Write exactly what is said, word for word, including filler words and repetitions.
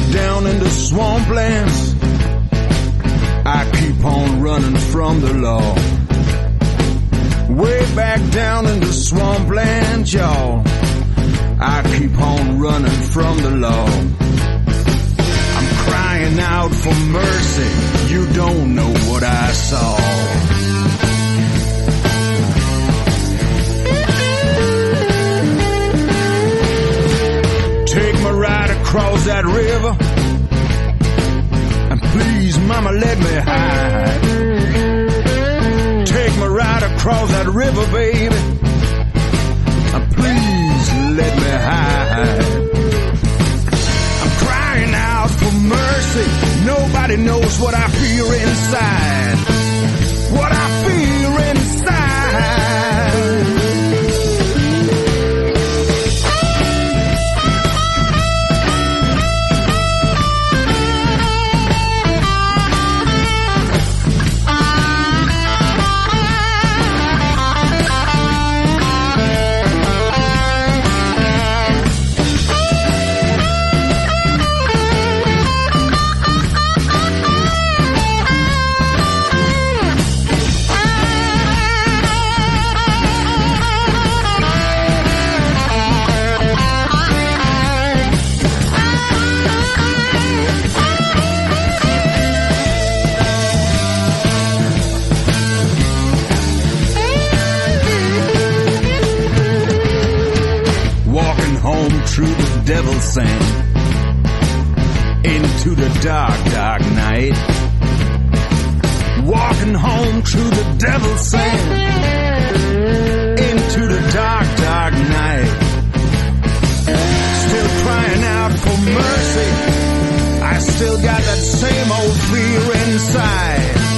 down in the swamplands. I keep on running from the law. Way back down in the swampland, y'all. I keep on running from the law. I'm crying out for mercy. You don't know what I saw. Take me right across that river. And please, mama, let me hide. Take me right across that river, baby. And please let me hide. I'm crying out for mercy. Nobody knows what I feel inside. What I feel inside. Through the devil's sand, into the dark, dark night. Walking home through the devil's sand, into the dark, dark night. Still crying out for mercy. I still got that same old fear inside.